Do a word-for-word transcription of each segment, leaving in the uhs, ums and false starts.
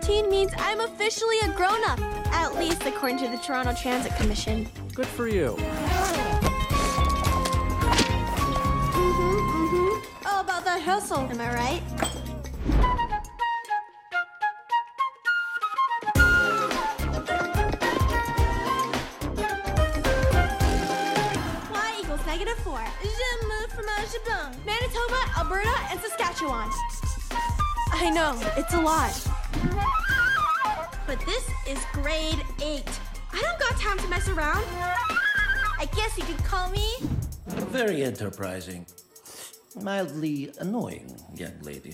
eighteen means I'm officially a grown-up, at least according to the Toronto Transit Commission. Good for you. Mm-hmm, mm-hmm. Oh, about that hustle, am I right? Y equals negative four. Je me fromage blanc. Manitoba, Alberta, and Saskatchewan. I know, it's a lot. But this is grade eight. I don't got time to mess around. I guess you could call me... Very enterprising. Mildly annoying, young lady.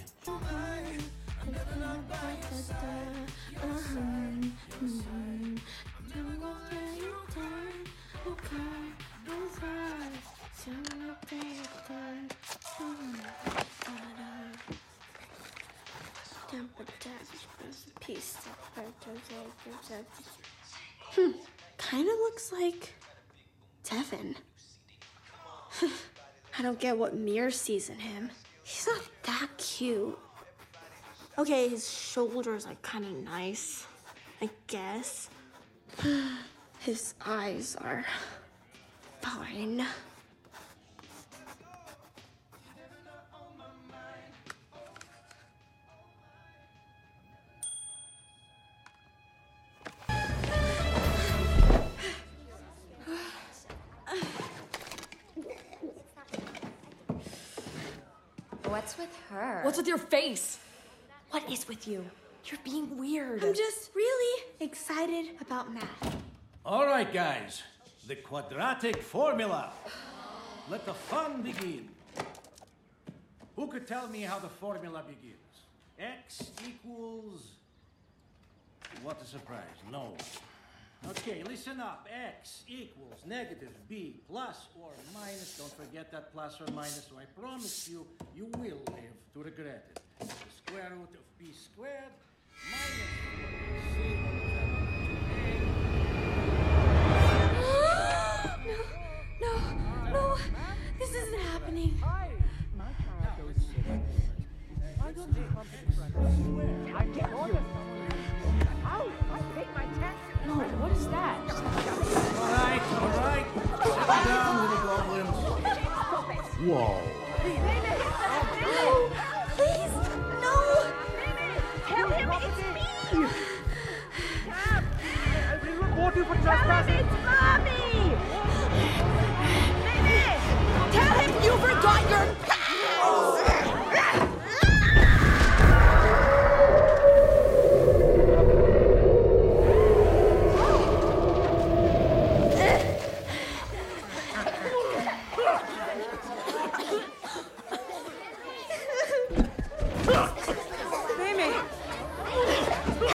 Hmm, kind of looks like Devin. I don't get what Mir sees in him. He's not that cute. Okay, his shoulders are kind of nice, I guess. His eyes are fine. What's with her? What's with your face? What is with you? You're being weird. I'm just really excited about math. All right, guys. The quadratic formula. Let the fun begin. Who could tell me how the formula begins? X equals... What a surprise. No. Okay, listen up. X equals negative b plus or minus. Don't forget that plus or minus, so I promise you, you will live to regret it. The square root of b squared minus c. No, no, no. This isn't happening. No, what is that? All right, all right. Settle down, little goblins. Whoa. No, please, no. Tell him it's me! I will report you for trespassing!